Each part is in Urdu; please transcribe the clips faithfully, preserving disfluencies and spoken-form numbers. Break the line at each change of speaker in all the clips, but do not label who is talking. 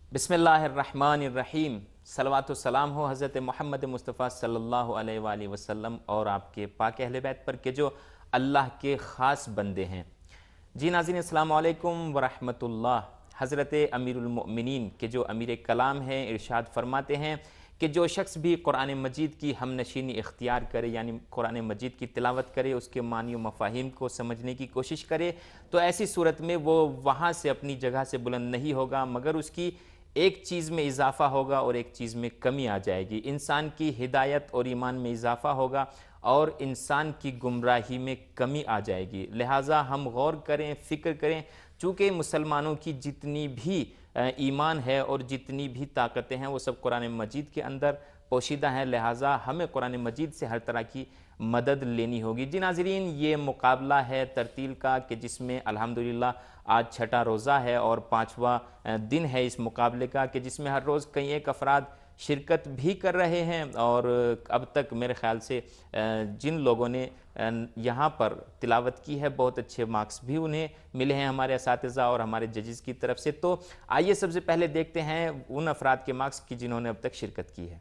بسم اللہ الرحمن الرحیم، صلوات و سلام ہو حضرت محمد مصطفیٰ صلی اللہ علیہ وآلہ وسلم اور آپ کے پاک اہل بیت پر کہ جو اللہ کے خاص بندے ہیں۔ جی ناظرین السلام علیکم ورحمۃ اللہ۔ حضرت امیر المؤمنین کہ جو امیر کلام ہیں ارشاد فرماتے ہیں کہ جو شخص بھی قرآن مجید کی ہم نشینی اختیار کرے، یعنی قرآن مجید کی تلاوت کرے، اس کے معنی و مفاہیم کو سمجھنے کی کوشش کرے، تو ایسی صورت میں وہ وہاں سے اپنی جگہ سے بلند نہیں ہوگا، مگر اس کی ایک چیز میں اضافہ ہوگا اور ایک چیز میں کمی آ جائے گی۔ انسان کی ہدایت اور ایمان میں اضافہ ہوگا اور انسان کی گمراہی میں کمی آ جائے گی۔ لہٰذا ہم غور کریں، فکر کریں، چونکہ مسلمانوں کی جتنی بھی ایمان ہے اور جتنی بھی طاقتیں ہیں وہ سب قرآن مجید کے اندر پوشیدہ ہیں، لہٰذا ہمیں قرآن مجید سے ہر طرح کی مدد لینی ہوگی۔ جی ناظرین، یہ مقابلہ ہے ترتیل کا کہ جس میں الحمدللہ آج چھٹا روزہ ہے اور پانچواں دن ہے اس مقابلے کا، کہ جس میں ہر روز کئی ایک افراد شرکت بھی کر رہے ہیں، اور اب تک میرے خیال سے جن لوگوں نے یہاں پر تلاوت کی ہے بہت اچھے مارکس بھی انہیں ملے ہیں ہمارے اساتذہ اور ہمارے ججز کی طرف سے۔ تو آئیے سب سے پہلے دیکھتے ہیں ان افراد کے مارکس کی جنہوں نے اب تک شرکت کی ہے۔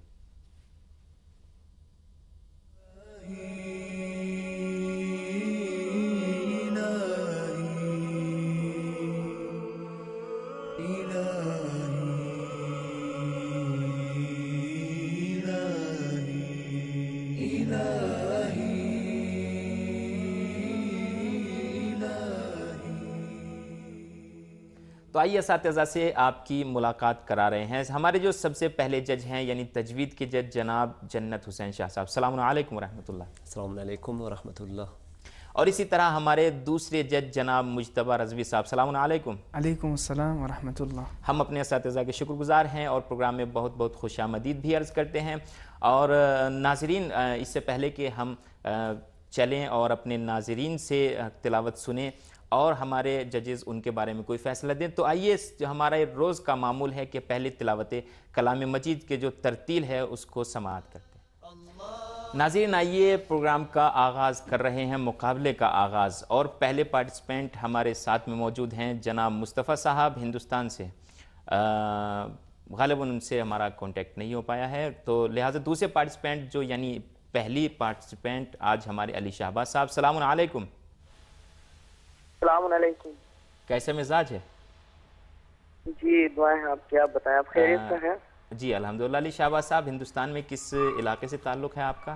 تو آئیے اساتذہ سے آپ کی ملاقات کرا رہے ہیں۔ ہمارے جو سب سے پہلے جج ہیں یعنی تجوید کے جج جناب جنت حسین شاہ صاحب، السلام علیکم ورحمۃ اللہ۔
السلام علیکم ورحمۃ اللہ۔
اور اسی طرح ہمارے دوسرے جج جناب مجتبیٰ رضوی صاحب، السلام علیکم۔
علیکم السلام ورحمۃ اللہ۔
ہم اپنے اساتذہ کے شکر گزار ہیں اور پروگرام میں بہت بہت خوش آمدید بھی عرض کرتے ہیں۔ اور ناظرین، اس سے پہلے کہ ہم چلیں اور اپنے ناظرین سے تلاوت سنیں اور ہمارے ججز ان کے بارے میں کوئی فیصلہ دیں، تو آئیے جو ہمارا روز کا معمول ہے کہ پہلے تلاوت کلام مجید کے جو ترتیل ہے اس کو سماعت کرتے ہیں۔ ناظرین آئیے پروگرام کا آغاز کر رہے ہیں، مقابلے کا آغاز، اور پہلے پارٹیسپینٹ ہمارے ساتھ میں موجود ہیں جناب مصطفیٰ صاحب ہندوستان سے۔ غالباً ان سے ہمارا کانٹیکٹ نہیں ہو پایا ہے، تو لہٰذا دوسرے پارٹیسپینٹ جو یعنی پہلی پارٹیسپینٹ آج ہمارے علی شہباز صاحب، السلام علیکم۔
السلام علیکم۔
کیسے مزاج ہے؟
جی دعائیں آپ کی، آپ بتائیں آپ خیریت سے ہیں؟
جی الحمدللہ۔ علی شہباز صاحب ہندوستان میں کس علاقے سے تعلق ہے آپ کا؟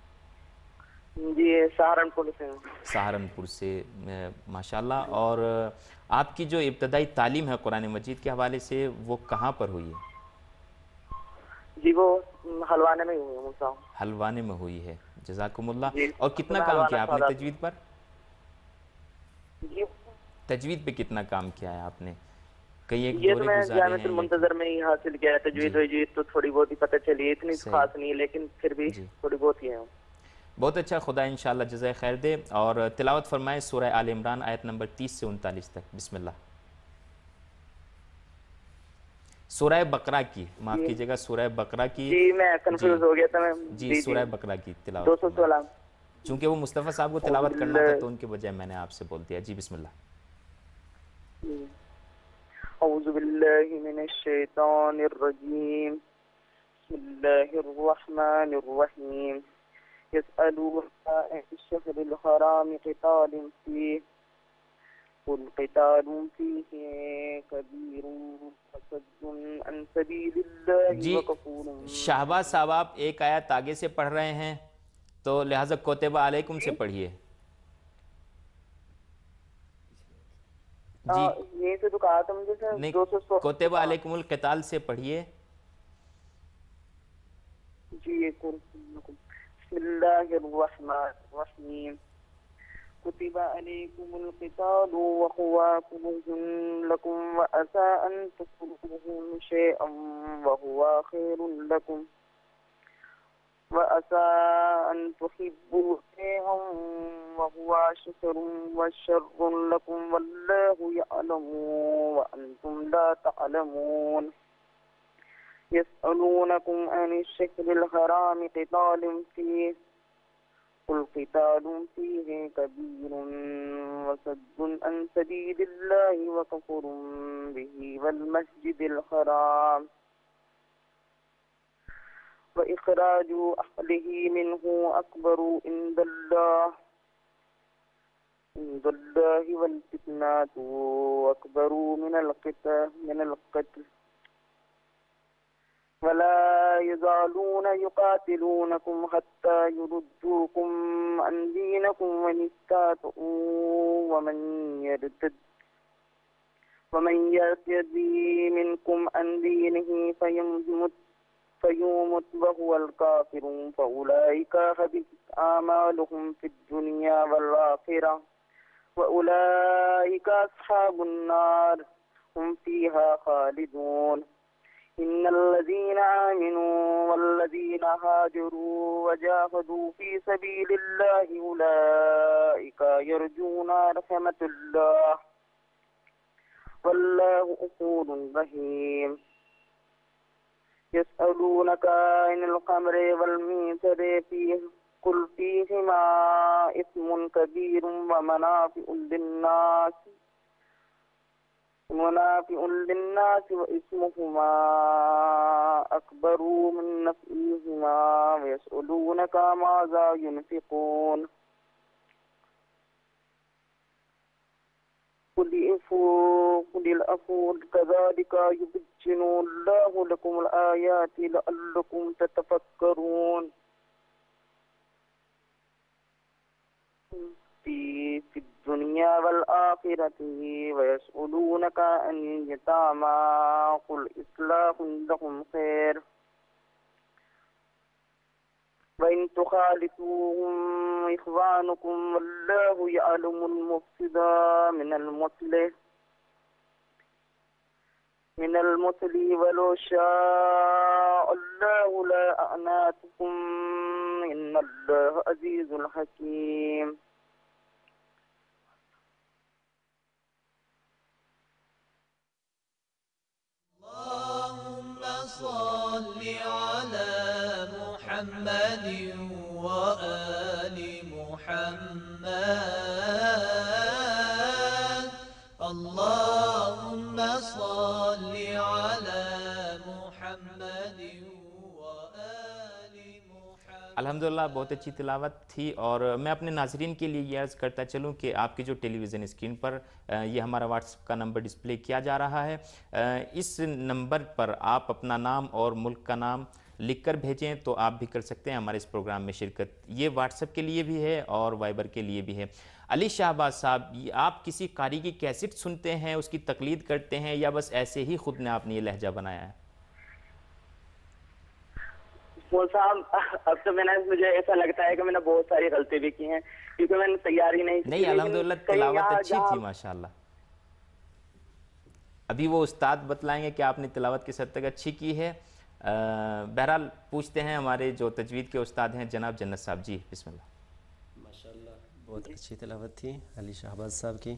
جی سہارنپور سے۔
سہارنپور سے، ماشاءاللہ۔ اور آپ کی جو ابتدائی تعلیم ہے قرآن مجید کے حوالے سے وہ کہاں پر ہوئی ہے؟
جی وہ حلوانے میں ہوئی ہے۔
حلوانے میں ہوئی ہے، جزاکم اللہ۔
جی
اور کتنا کام کیا آپ نے تجوید پر؟
جی
تجوید پہ کتنا کام کیا ہے آپ نے؟ کئی ایک
یہ تو
دورے
میں
گزارے
جامعۃ
ہیں؟
المنتظر میں ہی حاصل کیا ہے تجوید وجید، تو تھوڑی بہت ہی پتہ چلی، اتنی خاص نہیں لیکن پھر بھی تھوڑی بہت ہی ہے۔
بہت اچھا، خدا انشاءاللہ جزائے خیر دے۔ اور تلاوت فرمائیں سورہ آل عمران آیت نمبر تیس سے انتالیس تک، بسم اللہ۔ سورہ بقرہ کی، معاف کیجیے گا، سورہ بقرہ کی۔
جی میں کنفیوز ہو گیا تھا میں۔
جی سورہ بقرہ کی تلاوت
دو سو سولہ۔
چونکہ وہ مصطفیٰ صاحب کو تلاوت کرنا تھا تو ان کے بجائے میں نے آپ سے بول دیا۔ جی بسم اللہ۔
اعوذ باللہ من الشیطان الرجیم، بسم اللہ الرحمن الرحیم، یسألونک عن الشہر الحرام قتال فیہ قل قتال فیہ کبیر وصد عن سبیل اللہ وکفور۔
شہباز صاحب آپ ایک آیت آگے سے پڑھ رہے ہیں تو لہٰذا کوتبہ علیکم سے پڑھیے۔
جی یہیں سے تو کہا تھا مجھے سر،
نہیں،
دو سو
کوتبہ علیکم القتال سے پڑھیے۔
جی بسم اللہ الرحمن الرحیم، کتب علیکم القتال وهو كره لكم وعسى ان تكرهوا شيئا وهو خير لكم وعسى ان تحبوا شيئا وهو شر وشر لكم والله يعلم وانتم لا تعلمون۔ يسألونكم عن الشهر الحرام قتال فيه قل قتال فيه كبير وصد عن سبيل الله وكفر به والمسجد الحرام وإخراج أهله منه أكبر عند الله عند الله والفتنة أكبر من القتال من القتل ولا يزالون يقاتلونكم حتى يردوكم عن دينكم وإن استطاعوا ومن يرتد ومن يرتد منكم عن دينه فيمت فيمت وهو الكافر فأولئك حبطت أعمالهم في الدنيا والآخرة وأولئك أصحاب النار هم فيها خالدون إن الذين آمنوا والذين هاجروا وجاهدوا في سبيل الله أولئك يرجون رحمة الله والله غفور رحيم يسألونك عن الخمر والميسر فيه قل فيهما إثم كبير ومنافع للناس منافع للناس وإثمهما أكبر من نفعهما ويسألونك ماذا ينفقون قل العفو قل العفو كذلك يبين الله لكم الآيات لعلكم تتفكرون في في الدنيا والآخرة ويسألونك عن اليتامى قل إصلاح لهم خير وإن تخالطوهم إخوانكم والله يعلم المفسد من المصلح من المصلح ولو شاء الله لا أعناتكم إن الله عزيز حكيم.
اللهم صل على محمد وآل محمد اللهم صل على محمد وآل محمد.
الحمدللہ بہت اچھی تلاوت تھی، اور میں اپنے ناظرین کے لیے یہ عرض کرتا چلوں کہ آپ کی جو ٹیلی ویژن اسکرین پر یہ ہمارا واٹس ایپ کا نمبر ڈسپلے کیا جا رہا ہے، اس نمبر پر آپ اپنا نام اور ملک کا نام لکھ کر بھیجیں تو آپ بھی کر سکتے ہیں ہمارے اس پروگرام میں شرکت. یہ واٹس ایپ کے لیے بھی ہے اور وائبر کے لیے بھی ہے. علی شہباز صاحب، آپ کسی قاری کی کیسٹ سنتے ہیں، اس کی تقلید کرتے ہیں، یا بس ایسے ہی خود نے آپ نے یہ لہجہ بنایا ہے؟
وہ صاحب اب تو میں نے مجھے ایسا لگتا ہے کہ میں نے بہت ساری غلطی بھی کی ہیں کیونکہ میں نے تیاری نہیں کی.
نہیں، الحمدللہ تلاوت اچھی تھی ماشاءاللہ. ابھی وہ استاد بتلائیں گے کہ آپ نے تلاوت کس حد تک اچھی کی ہے. بہرحال پوچھتے ہیں ہمارے جو تجوید کے استاد ہیں جناب جنت صاحب. جی بسم اللہ.
ماشاءاللہ بہت اچھی تلاوت تھی علی شہباز صاحب کی.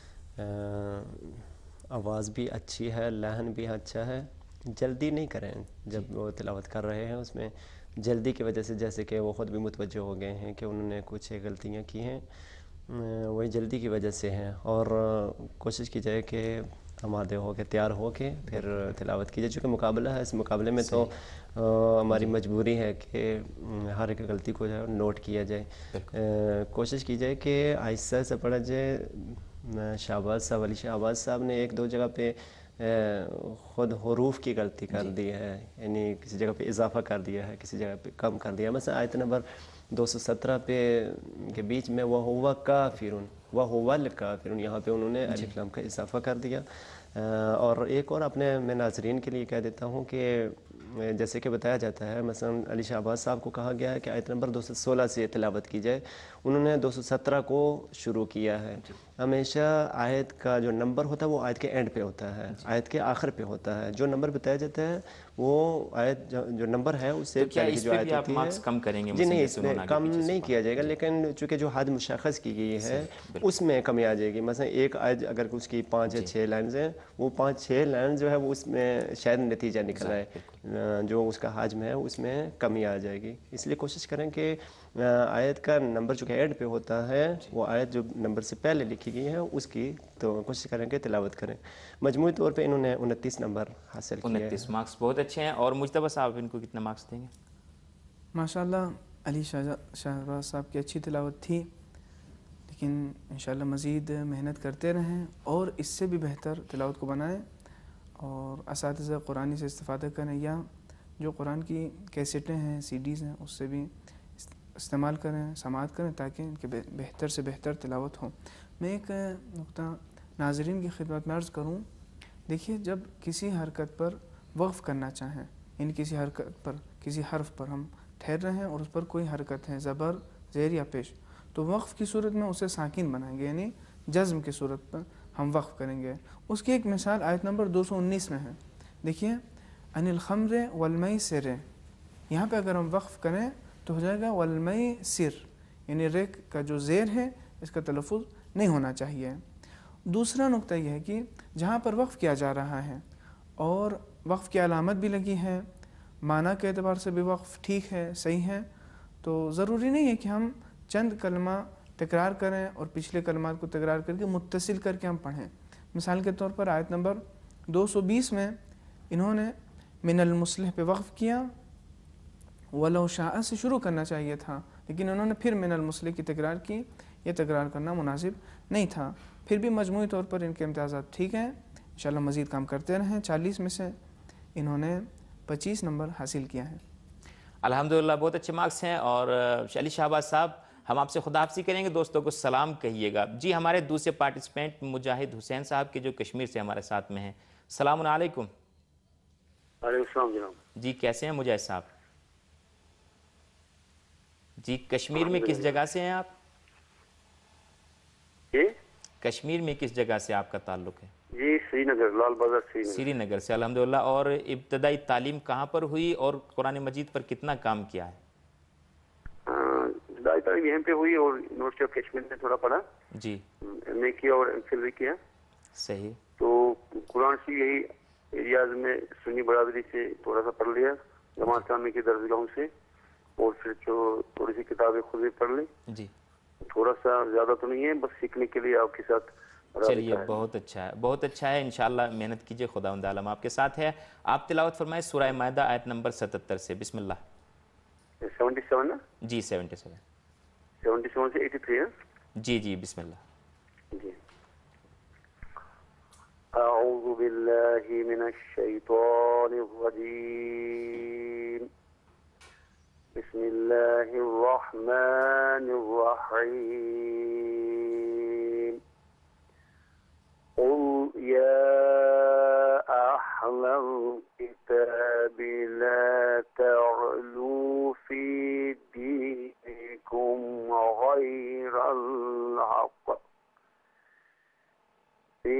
آواز بھی اچھی ہے، لحن بھی اچھا ہے. جلدی نہیں کریں جب وہ تلاوت کر رہے ہیں، اس میں جلدی کی وجہ سے جیسے کہ وہ خود بھی متوجہ ہو گئے ہیں کہ انہوں نے کچھ غلطیاں کی ہیں، وہی جلدی کی وجہ سے ہیں. اور کوشش کی جائے کہ آمادے ہو کے تیار ہو کے پھر تلاوت کیجیے. چونکہ مقابلہ ہے، اس مقابلے میں تو ہماری مجبوری ہے کہ ہر ایک غلطی کو جو ہے نوٹ کیا جائے. کوشش کی جائے کہ آہستہ سے پڑھا جائے. شہباز صاحب علی شہباز صاحب نے ایک دو جگہ پہ خود حروف کی غلطی کر دی ہے، یعنی کسی جگہ پہ اضافہ کر دیا ہے، کسی جگہ پہ کم کر دیا ہے. مثلا آیت نمبر دو سو سترہ پہ کے بیچ میں وَهُوَ كَافِرٌ وَهُوَ الْكَافِرُ، یہاں پہ انہوں نے الف لام کا اضافہ کر دیا. اور ایک اور اپنے میں ناظرین کے لیے کہہ دیتا ہوں کہ جیسے کہ بتایا جاتا ہے، مثلا علی شہباز صاحب کو کہا گیا ہے کہ آیت نمبر دو سو سولہ سے تلاوت کی جائے، انہوں نے دو سو سترہ کو شروع کیا ہے. ہمیشہ آیت کا جو نمبر ہوتا ہے وہ آیت کے اینڈ پہ ہوتا ہے، آیت کے آخر پہ ہوتا ہے. جو نمبر بتایا جاتا ہے وہ آیت جو نمبر ہے اس سے پہلے کی جو آیت ہوتی ہے.
کم کریں گے؟
جی نہیں، اس میں کم نہیں کیا جائے گا، لیکن چونکہ جو حد مشخص کی گئی ہے اس میں کمی آ جائے گی. مثلا ایک آیت اگر اس کی پانچ یا چھ لائنز ہیں، وہ پانچ چھ لائن جو ہے وہ اس میں شاید نتیجہ نکل آئے. جو اس کا حجم ہے اس میں کمی آ جائے گی. اس لیے کوشش کریں کہ آیت کا نمبر جو کہ ایڈ پہ ہوتا ہے وہ آیت جو نمبر سے پہلے لکھی گئی ہے اس کی تو کوشش کریں کہ تلاوت کریں. مجموعی طور پہ انہوں نے انتیس نمبر حاصل کیے ہیں.
انتیس مارکس بہت اچھے ہیں. اور مجتبیٰ صاحب ان کو کتنے مارکس دیں گے؟
ماشاء اللہ علی شاہ شہباز صاحب کی اچھی تلاوت تھی، لیکن انشاءاللہ مزید محنت کرتے رہیں اور اس سے بھی بہتر تلاوت کو بنائیں، اور اساتذہ قرآنی سے استفادہ کریں یا جو قرآن کی کیسٹیں ہیں، سی ڈیز ہیں، اس سے بھی استعمال کریں، سماعت کریں تاکہ ان کے بہتر سے بہتر تلاوت ہو. میں ایک نقطہ ناظرین کی خدمت میں عرض کروں. دیکھیے، جب کسی حرکت پر وقف کرنا چاہیں، یعنی کسی حرکت پر، کسی حرف پر ہم ٹھہر رہے ہیں اور اس پر کوئی حرکت ہے، زبر، زیر یا پیش، تو وقف کی صورت میں اسے ساکن بنائیں گے، یعنی جزم کی صورت پر ہم وقف کریں گے. اس کی ایک مثال آیت نمبر دو سو انیس میں ہے. دیکھیے، ان الخمر والمیسر، یہاں پہ اگر ہم وقف کریں تو ہو جائے گا والمیسر، یعنی ریک کا جو زیر ہے اس کا تلفظ نہیں ہونا چاہیے. دوسرا نقطہ یہ ہے کہ جہاں پر وقف کیا جا رہا ہے اور وقف کی علامت بھی لگی ہے، معنی کے اعتبار سے بھی وقف ٹھیک ہے، صحیح ہے، تو ضروری نہیں ہے کہ ہم چند کلمہ تکرار کریں اور پچھلے کلمات کو تکرار کر کے متصل کر کے ہم پڑھیں. مثال کے طور پر آیت نمبر دو سو بیس میں انہوں نے من المصلح پہ وقف کیا، ولو شاء سے شروع کرنا چاہیے تھا، لیکن انہوں نے پھر من المصلح کی تکرار کی. یہ تکرار کرنا مناسب نہیں تھا. پھر بھی مجموعی طور پر ان کے امتیازات ٹھیک ہیں. انشاءاللہ مزید کام کرتے رہیں. چالیس میں سے انہوں نے پچیس نمبر حاصل کیا ہے.
الحمدللہ بہت اچھے مارکس ہیں. اور علی شہباز صاحب، ہم آپ سے خداحافظی کریں گے، دوستوں کو سلام کہیے گا. جی، ہمارے دوسرے پارٹیسپینٹ مجاہد حسین صاحب کے جو کشمیر سے ہمارے ساتھ میں ہیں. السلام علیکم.
وعلیکم السلام جناب.
جی، کیسے ہیں مجاہد صاحب؟ جی، کشمیر میں کس جگہ سے ہیں آپ؟
جی
کشمیر میں کس جگہ سے آپ کا تعلق ہے؟
جی سری نگر، لال بازار سری نگر.
سری نگر سے. الحمدللہ. اور ابتدائی تعلیم کہاں پر ہوئی اور قرآن مجید پر کتنا کام کیا ہے؟
ابتدائی تعلیم یہیں پہ ہوئی اور یونیورسٹی آف کشمیر میں تھوڑا پڑھا.
جی،
ایم اے کیا اور ایم فل بھی کیا.
صحیح.
تو قرآن سے یہی ایریاز میں سنی برادری سے تھوڑا سا پڑھ لیا، جماعت اسلامی کے درسگاہوں سے، اور پھر جو تھوڑی سی کتابیں خود بھی پڑھ لی.
جی،
تھوڑا سا زیادہ تو نہیں ہے، بس سیکھنے کے لیے آپ کے ساتھ.
چلیے، بہت اچھا ہے، بہت اچھا ہے. انشاءاللہ محنت کیجئے، خداوند عالم آپ کے ساتھ ہے. آپ تلاوت فرمائیں سورہ مائدہ آیت نمبر ستتر سے. بسم اللہ.
سیونٹی سیون نا؟
جی، سیونٹی سیون.
سیونٹی سیون سے ایٹی تھری ہے.
جی جی، بسم اللہ.
جی. اعوذ باللہ من الشیطان الرجیم. بسم اللہ الرحمن الرحیم. قل یا اہل الکتاب لا تعلوا فی دینکم غیر الحق فی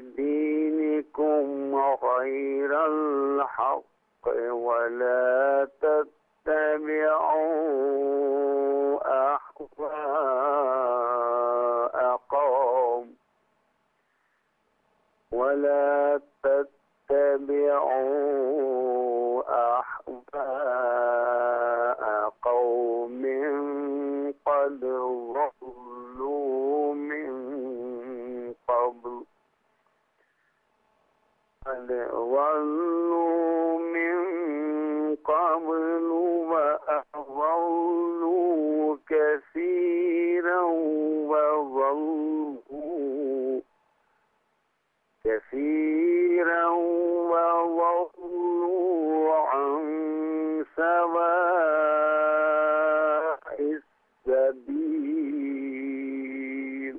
دینکم غیر الحق ولا تتبعوا اہواء قوم ولا تتبعوا أحواء قوم قد ضلوا من قبل قد ضلوا من قبل وأضلوا كثيرا وضلوا كثيرا وضلوا عن سواء السبيل.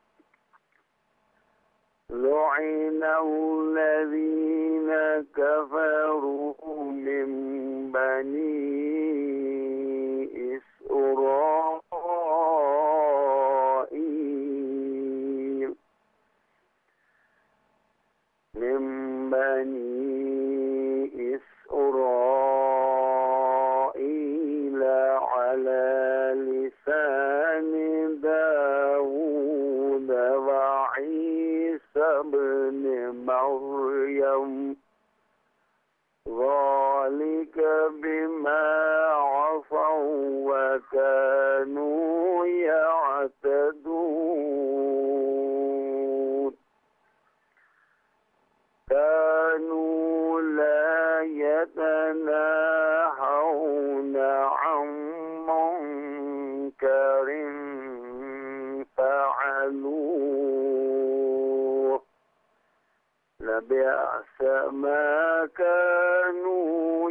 لعن الذين كفروا من بني إسرائيل من بني إسرائيل على لسان داود وعيسى ابن مريم ذلك عصوا وكانوا يعتدون كانوا لا يتناهون عن منكر فعلوه لبئس ما كانوا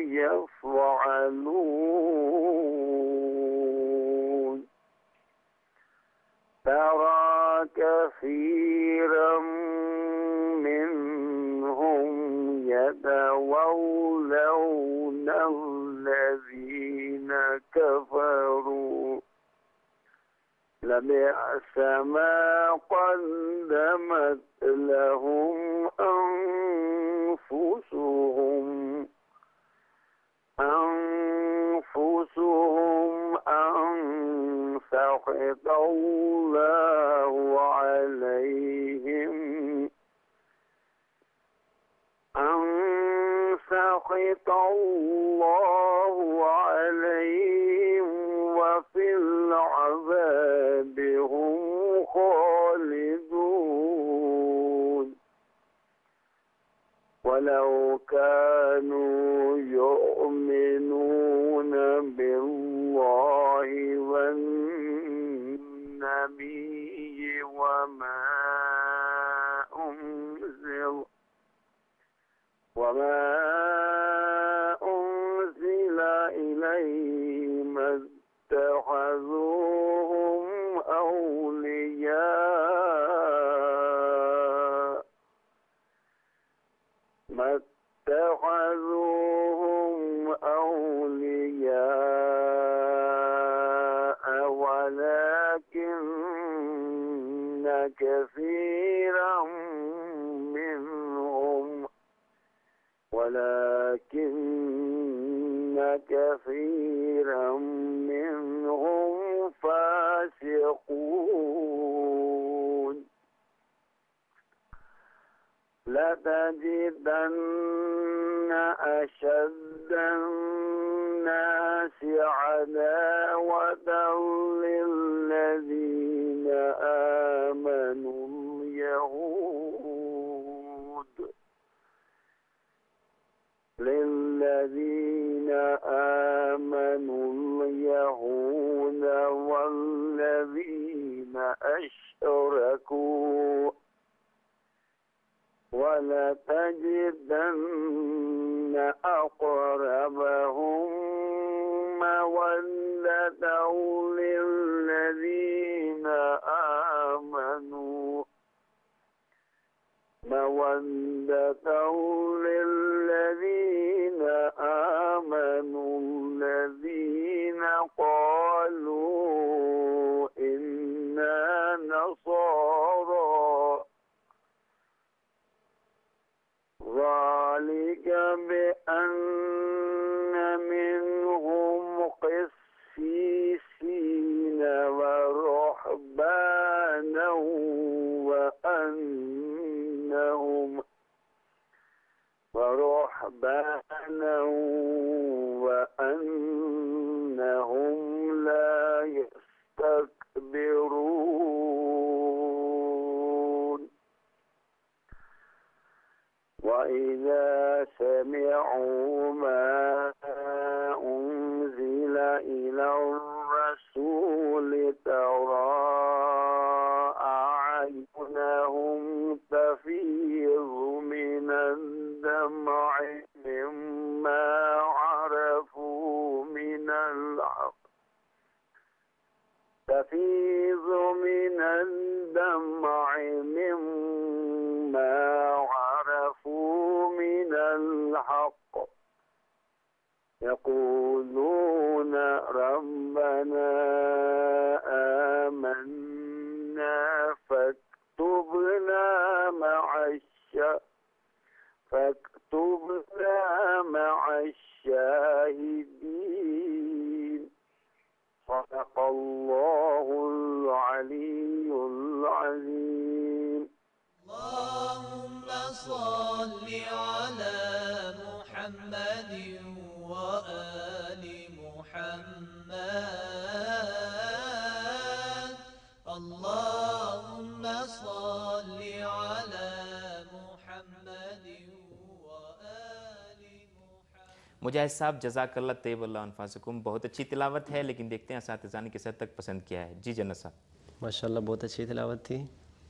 يفعلون ترى كثيرا منهم يتولون الذين كفروا لبئس ما قدمت لهم أنفسهم أنفسهم أن سخط الله عليهم أن سخط الله عليهم وفي العذاب هم خالدون ولو كانوا يؤمنون بالله والنبي وما أنزل وما أنزل إليه ما اتخذوهم أولياء ما اتخذوهم أولياء ولكن كثيرا منهم ولكن كثيرا منهم فاسقون لتجدن أشد الناس عداوة للذين آمنوا اليهود للذين آمنوا اليهود والذين أشركوا ولتجدن أقربهم مودة للذين آمنوا مودة للذين آمنوا الذين قالوا إنا نصارى ذلك بأن منهم قسيسين ورهبانا وأنهم ورهبانا وأنهم لا يستكبرون وإذا سمعوا ما أنزل إلى الرسول ترى أعينهم تفيض من الدمع مما عرفوا من الحق تفيض من الدمع مما عرفوا من الحق يقولون ربنا آمنا فاكتبنا مع الشهداء فاكتبنا مع الشاهدين صدق الله العلي العظيم.
اللهم صل على محمد وآل محمد اللهم صل على محمد وآل محمد.
مجاہد صاحب جزاک اللہ طیب اللہ انفاسکم، بہت اچھی تلاوت ہے، لیکن دیکھتے ہیں اساتذہ نے کس حد تک پسند کیا ہے. جی جنت صاحب.
ماشاءاللہ بہت اچھی تلاوت تھی،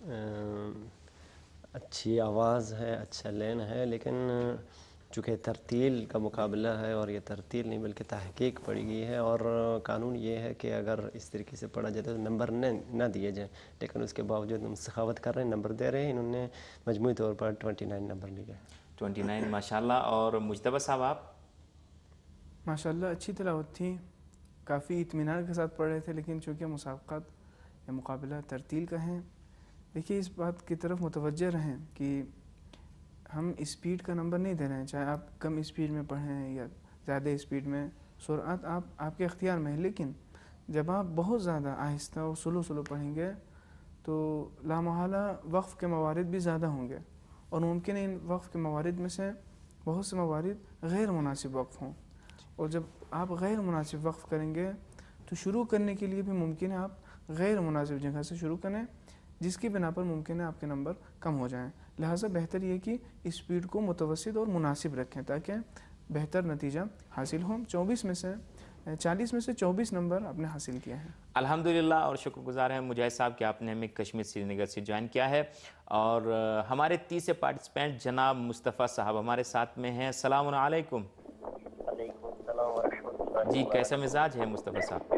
اچھی آواز ہے، اچھا لین ہے، لیکن چونکہ ترتیل کا مقابلہ ہے اور یہ ترتیل نہیں بلکہ تحقیق پڑھی گئی ہے، اور قانون یہ ہے کہ اگر اس طریقے سے پڑھا جائے تو نمبر نہ نہ دیے جائیں، لیکن اس کے باوجود ہم سخاوت کر رہے ہیں، نمبر دے رہے ہیں. انہوں نے مجموعی طور پر ٹوئنٹی نائن نمبر لیے.
ٹوئنٹی نائن ماشاء اللہ. اور مجتبیٰ صاحب آپ؟
ماشاء اللہ اچھی تلاوت تھی، کافی اطمینان کے ساتھ پڑھ رہے تھے، لیکن چونکہ مسابقات یا مقابلہ ترتیل کا ہیں، دیکھیے اس بات کی طرف متوجہ رہیں کہ ہم اسپیڈ کا نمبر نہیں دے رہے ہیں، چاہے آپ کم اسپیڈ میں پڑھیں یا زیادہ اسپیڈ میں، سرعت آپ آپ کے اختیار میں ہے، لیکن جب آپ بہت زیادہ آہستہ اور سلو سلو پڑھیں گے تو لامحالہ وقف کے موارد بھی زیادہ ہوں گے، اور ممکن ہے ان وقف کے موارد میں سے بہت سے موارد غیر مناسب وقف ہوں، اور جب آپ غیر مناسب وقف کریں گے تو شروع کرنے کے لیے بھی ممکن ہے آپ غیر مناسب جگہ سے شروع کریں، جس کی بنا پر ممکن ہے آپ کے نمبر کم ہو جائیں. لہٰذا بہتر یہ کہ اسپیڈ کو متوسط اور مناسب رکھیں تاکہ بہتر نتیجہ حاصل ہو. چوبیس میں سے چالیس میں سے چوبیس نمبر آپ نے حاصل کیا ہے.
الحمدللہ، اور شکر گزار ہیں مجاہد صاحب کہ آپ نے ہمیں کشمیر سری نگر سے جوائن کیا ہے. اور ہمارے تیسرے پارٹیسپینٹ جناب مصطفیٰ صاحب ہمارے ساتھ میں ہیں. السلام علیکم.
وعلیکم السلام ورحمۃ اللہ.
جی کیسا مزاج ہے مصطفیٰ صاحب؟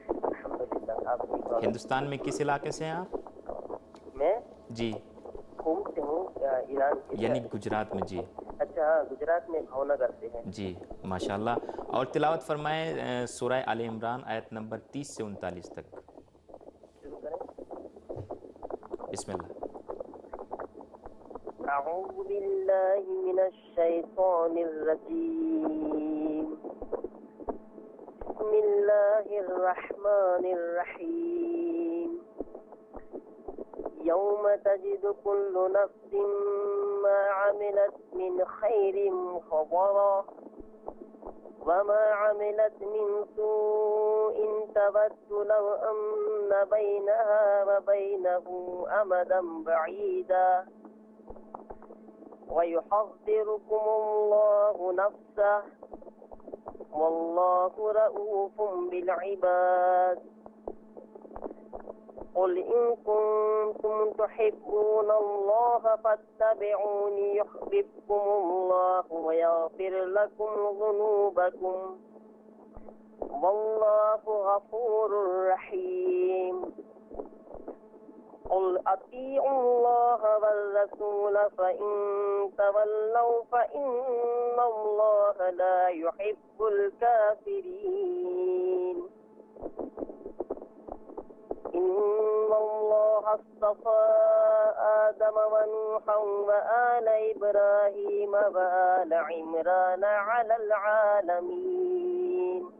ہندوستان میں کس علاقے سے ہیں آپ؟
میں
جی
قوم سے ہوں، ایران.
یعنی گجرات میں. جی
اچھا، گجرات میں بھاؤ نگر سے ہیں.
جی ماشاءاللہ. اور تلاوت فرمائیں سورہ آل عمران آیت نمبر تیس سے انتالیس تک.
شروع کریں.
بسم اللہ.
اعوذ باللہ من الشیطان الرجیم. بسم اللہ الرحمن الرحیم. یوم تجد کل نفس ما عملت من خیر محضرا وما عملت من سوء تود لو ان بینها وبینه امدا بعیدا ويحذركم الله نفسه والله رؤوف بالعباد. قل إن كنتم تحبون الله فاتبعوني يحببكم الله ويغفر لكم ذنوبكم والله غفور رحيم. قل أطيعوا الله والرسول فإن تولوا فإن الله لا يحب الكافرين. إن الله اصطفى آدم ونوحا وآل إبراهيم وآل عمران على العالمين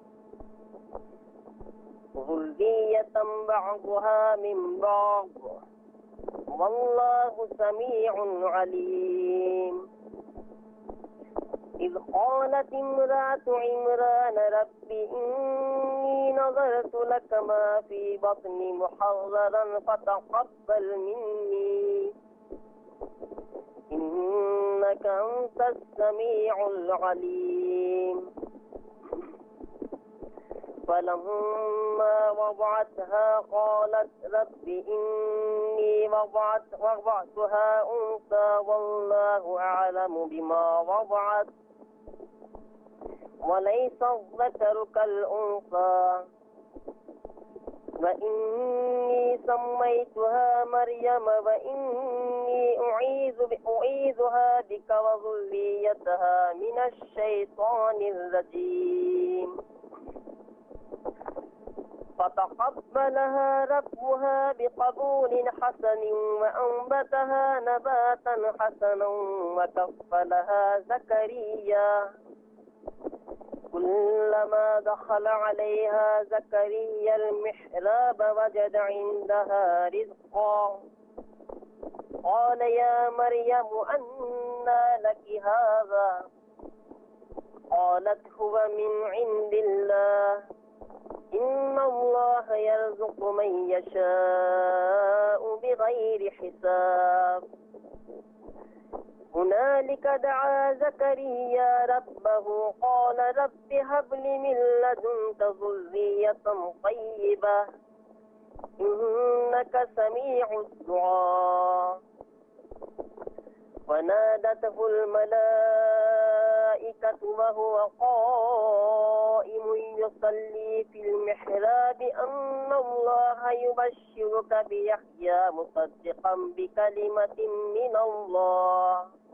ذرية بعضها من بعض والله سميع عليم. إذ قالت امرأة عمران رب إني نظرت لك ما في بطني محررا فتقبل مني إنك أنت السميع العليم. فلما وضعتها قالت رب إني وضعت وضعتها أنثى والله أعلم بما وضعت وليس الذكر كالأنثى وإني سميتها مريم وإني أعيذها بك وذريتها من الشيطان الرجيم. فتقبلها ربها بقبول حسن وأنبتها نباتا حسنا وكفلها زكريا. كلما دخل عليها زكريا المحراب وجد عندها رزقا قال يا مريم أنى لك هذا قالت هو من عند الله إن الله يرزق من يشاء بغير حساب هنالك دعا زكريا ربه قال رب هب لي من لدنك ذرية طيبة إنك سميع الدعاء ونادته الملائكة وهو قائم يصلي في المحراب أن الله يبشرك بيحيى مصدقا بكلمة من الله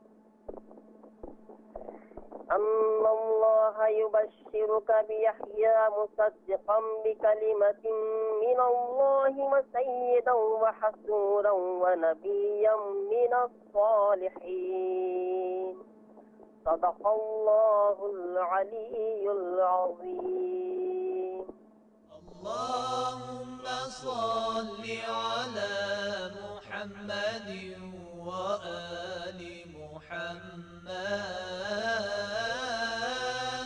أن الله يبشرك بيحيى مصدقا بكلمة من الله وسيدا وحسورا ونبيا من الصالحين صدق الله العلي العظيم.
اللهم صل على محمد وآل محمد.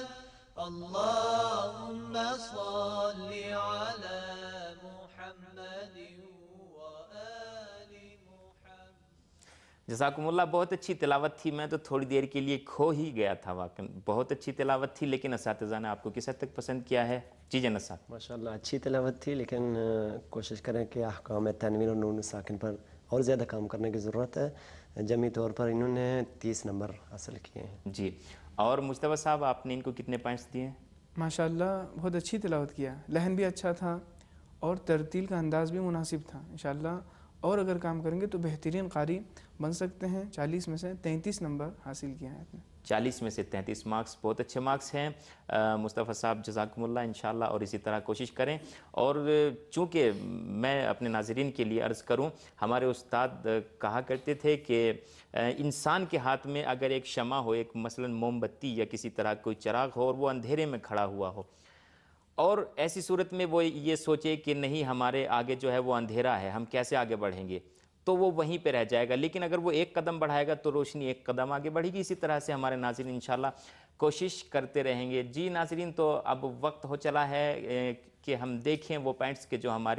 اللهم صل على محمد وآل محمد.
जज़ाकुमुल्लाह, बहुत अच्छी तिलावत थी. मैं तो थोड़ी देर के लिए खो ही गया था. वाकई बहुत अच्छी तिलावत थी. लेकिन असातिज़ा ने आपको किस हद तक पसंद किया है? जी जन्नत साहब.
माशाल्लाह अच्छी तिलावत थी, लेकिन अ, कोशिश करें कि अहकाम तनवीन और नून साकिन पर और ज़्यादा काम करने की ज़रूरत है. जमी तौर पर इन्होंने तीस नंबर हासिल किए हैं.
जी. और मुस्तफ़ा साहब, आपने इनको कितने पॉइंट्स दिए?
माशाल्लाह बहुत अच्छी तिलावत किया. लहन भी अच्छा था और तरतील का अंदाज़ भी मुनासिब था. इंशाअल्लाह और अगर काम करेंगे तो बेहतरीन कारी बन सकते हैं. चालीस में से तैंतीस नंबर हासिल किया है आपने.
चालीस में से तैंतीस मार्क्स बहुत अच्छे मार्क्स हैं. मुस्तफ़ा साहब जज़ाकुमुल्लाह, इंशाअल्लाह और इसी तरह कोशिश करें. और चूँकि मैं अपने नाज़रीन के लिए अर्ज़ करूं, हमारे उस्ताद कहा करते थे कि इंसान के हाथ में अगर एक शमा हो, एक मसलन मोमबत्ती या किसी तरह कोई चिराग हो और वो अंधेरे में खड़ा हुआ हो, और ऐसी सूरत में वो ये सोचे कि नहीं हमारे आगे जो है वो अंधेरा है, हम कैसे आगे बढ़ेंगे, तो वो वहीं पे रह जाएगा. लेकिन अगर वो एक कदम बढ़ाएगा तो रोशनी एक कदम आगे बढ़ेगी. इसी तरह से हमारे नाज़रीन इंशाल्लाह कोशिश करते रहेंगे. जी नाज़रीन, तो अब वक्त हो चला है कि हम देखें वो पॉइंट्स के जो हमारे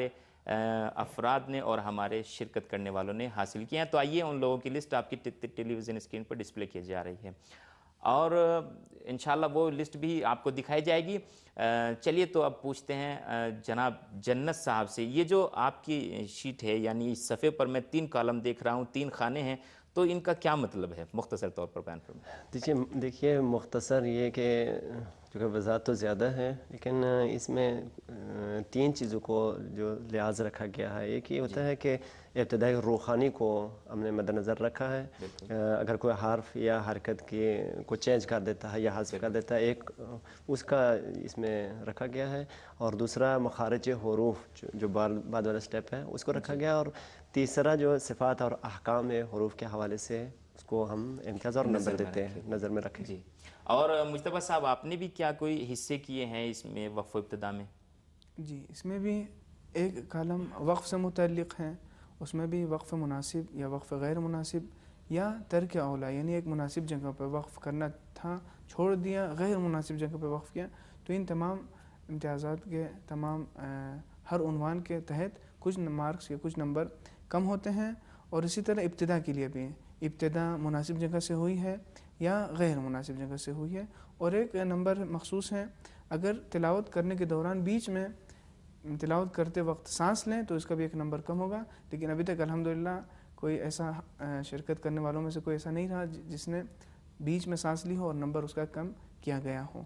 अफराद ने और हमारे शिरकत करने वालों ने हासिल किए हैं. तो आइए उन लोगों की लिस्ट आपकी टेलीविज़न स्क्रीन पर डिस्प्ले की जा रही है और इंशाल्लाह वो लिस्ट भी आपको दिखाई जाएगी. चलिए तो अब पूछते हैं जनाब जन्नत साहब से, ये जो आपकी शीट है, यानी इस सफ़े पर मैं तीन कॉलम देख रहा हूँ, तीन खाने हैं, तो इनका क्या मतलब है? मुख्तसर तौर पर बयान फरमाएं.
देखिए देखिए मुख्तसर ये कि चूँकि वज़ाहत तो ज़्यादा है, लेकिन इसमें तीन चीज़ों को जो लिहाज रखा गया है. एक ये होता है कि इब्तदाई रूहानी को हमने मद्देनज़र रखा है. अगर कोई हर्फ या हरकत की को चेंज कर देता है या हज़फ कर देता है, एक उसका इसमें रखा गया है. और दूसरा मखारिज हरूफ जो, जो बाद बाद वाला स्टेप है उसको रखा गया. और तीसरा जो सिफ़ात और अहकाम हरूफ के हवाले से उसको हम इम्तियाज़ और नंबर देते हैं, नज़र में रखें.
जी. और मुस्तफ़ा साहब, आपने भी क्या कोई हिस्से किए हैं इसमें वक्फ़ इब्तिदा में?
जी, इसमें भी एक कॉलम वक्फ़ से मुतल्लिक़ हैं. उसमें भी वक्फ़ मुनासिब या वक्फ़ गैर मुनासिब या तर्क औला, यानी एक मुनासिब जगह पर वक्फ़ करना था, छोड़ दिया, गैर मुनासिब जगह पर वक्फ़ किया. तो इन तमाम इम्तियाज़ात के तमाम आ, हर उन्वान के तहत कुछ मार्क्स या कुछ नंबर कम होते हैं. और इसी तरह इब्तिदा के लिए भी इब्तिदा मुनासिब जगह से हुई है या गैर मुनासिब जगह से हुई है. और एक नंबर मखसूस है, अगर तिलावत करने के दौरान बीच में तिलावत करते वक्त सांस लें तो इसका भी एक नंबर कम होगा. लेकिन अभी तक अल्हम्दुलिल्लाह कोई ऐसा शिरकत करने वालों में से कोई ऐसा नहीं रहा जिसने बीच में सांस ली हो और नंबर उसका कम किया गया हो.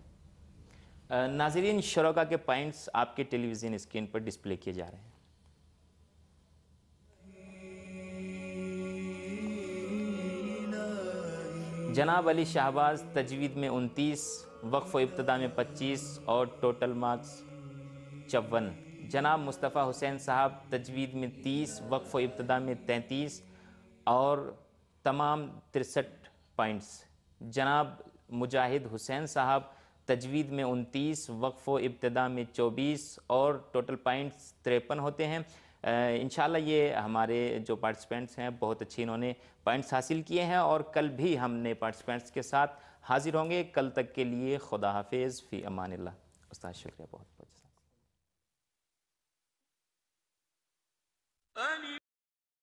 नाज़रीन, शुरका के पॉइंट्स आपके टेलीविज़न स्क्रीन पर डिस्प्ले किए जा रहे हैं. जनाब अली शहबाज तजवीद में उनतीस, वक्फ़ इब्तिदा में पच्चीस और टोटल मार्क्स चौवन. जनाब मुस्तफ़ा हुसैन साहब तजवीद में तीस, वक्फ़ इब्तिदा में तैंतीस और तमाम तिरसठ पॉइंट्स. जनाब मुजाहिद हुसैन साहब तजवीद में उनतीस, वक्फ़ इब्तिदा में चौबीस और टोटल पॉइंट्स तिरपन होते हैं. انشاءاللہ یہ ہمارے جو پارٹیسپینٹس ہیں بہت اچھی انہوں نے پوائنٹس حاصل کیے ہیں، اور کل بھی ہم نے پارٹیسپینٹس کے ساتھ حاضر ہوں گے۔ کل تک کے لیے خدا حافظ، فی امان اللہ۔ استاد شکریہ بہت بہت۔